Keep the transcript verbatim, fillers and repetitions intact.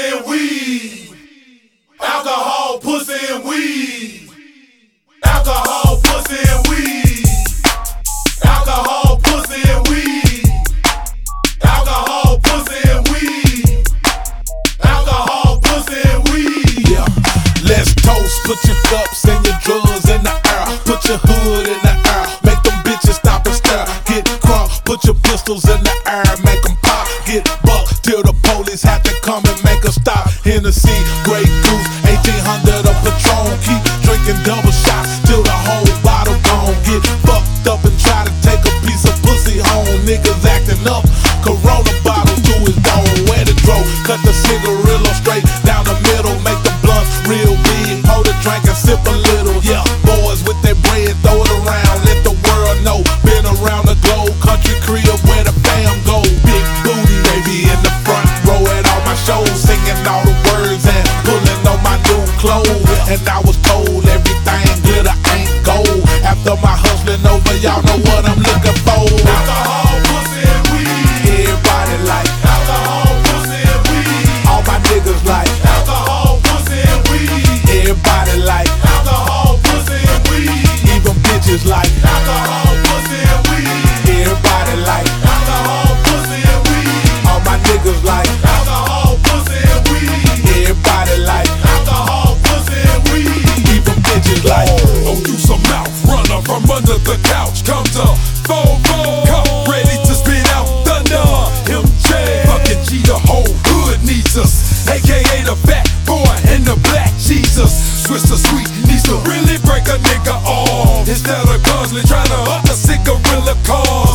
and weed. Alcohol, pussy, and weed. Alcohol, pussy, and weed. Alcohol, pussy, and weed. Alcohol, pussy, and weed. Alcohol, pussy, and weed. Yeah, let's toast. Put your cups and your drugs in the air. Put your hood in the air. Make them bitches stop and stare. Get crunk. Put your pistols in the air. Make them pop. Get bucked till the police have to come and make a stop. Hennessy, Grey Goose, eighteen hundred of Patron. Keep drinking double shots till the whole bottle gone. Get fucked up and try to take a piece of pussy home. Niggas acting up. Corona bottles to his dome. Where the dro? Cut the cigarillo straight down the middle. Make the blunt real big. Hold a drink and sip a little. Yeah, boys with their bread, throw it around. Let the world know. Been around the globe. Country crib where the fam go. Big booty, baby in the front row at all my shows. Singing all the words and pulling on my new clothes. And I was told everything glitter ain't gold. After my hustling over, y'all know what I'm looking for. Alcohol, pussy, and weed. Everybody like Alcohol, pussy, and weed. all my niggas like Alcohol, pussy, and weed. everybody like Alcohol, pussy, and weed. even bitches like Alcohol, pussy, and weed. everybody like Alcohol, pussy, and weed. all my niggas like Alcohol, pussy, and weed. everybody like Alcohol, pussy, and weed. even bitches like. Oh, you some mouth runner from under the couch. Come to phone phone. Come ready to spit out thunder. M J, fucking G, the whole hood needs us. A K A the fat boy and the black Jesus. Switch the sweet needs to really break a nigga off. Instead of constantly trying to up a cigarilla car.